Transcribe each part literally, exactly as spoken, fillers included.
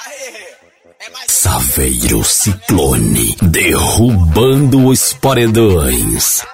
Saveiro Ciclone, derrubando os paredões.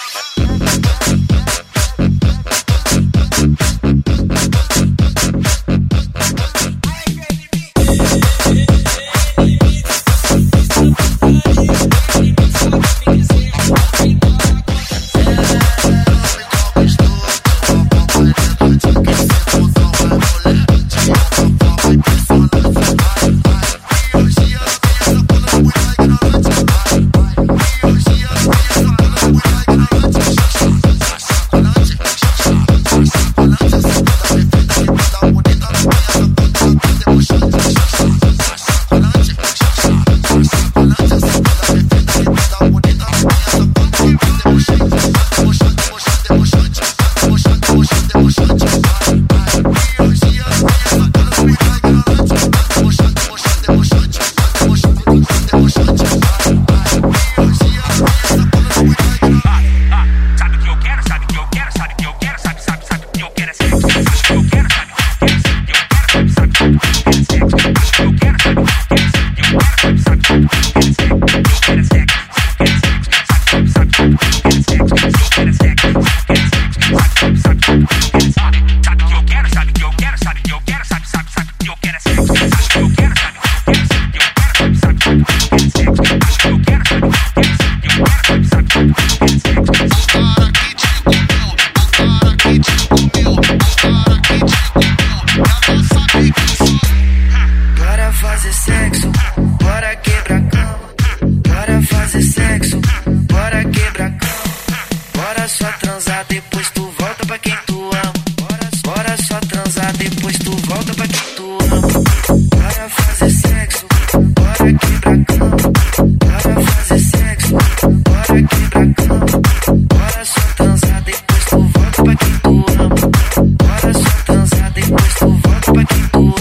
Bora fazer sexo, bora quebrar a cama. Bora fazer sexo, bora quebrar a cama. Bora só transar, depois tu volta pra quem tu ama. Bora só transar, depois tu volta pra quem tu ama. Bora fazer sexo, bora quebrar a cama. Bora fazer sexo, bora quebrar a cama. Bora só transar, depois tu volta pra quem tu ama. Bora só transar, depois tu volta pra quem tu ama.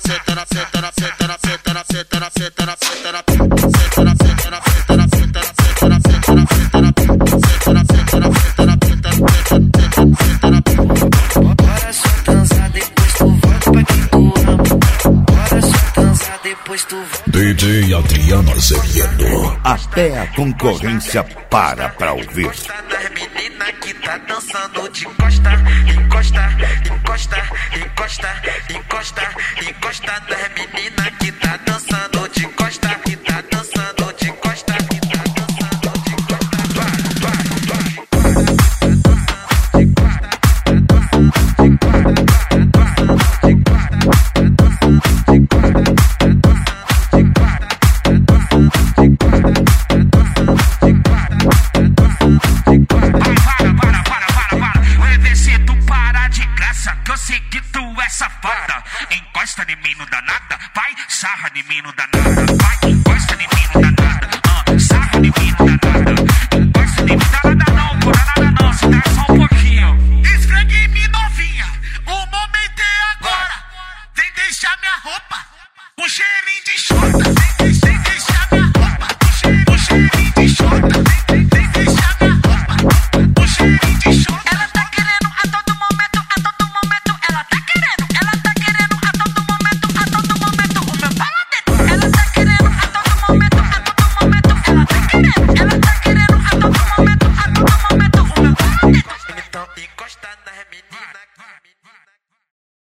Bora só transar, depois tu volta pra quem tu ama. Bora só transar, depois tu volta. D J Adriano Azevedo. Até a concorrência para pra ouvir. Encosta nas meninas que tá dançando de costa, encosta, encosta, encosta, encosta, encosta nas meninas que tá dançando de costa, que tá dançando de costa, que tá dançando de costa. Que eu sei que tu é safada. Encosta em mim, não dá nada. Vai, sarra em mim, não dá nada. Vai, encosta em mim, não dá nada. Ah, sarra em mim, não dá nada. Encosta em mim, não dá nada não, não dá nada não. Se dá só um pouquinho. Esfregue em mim, novinha. O momento é agora. Vem deixar minha roupa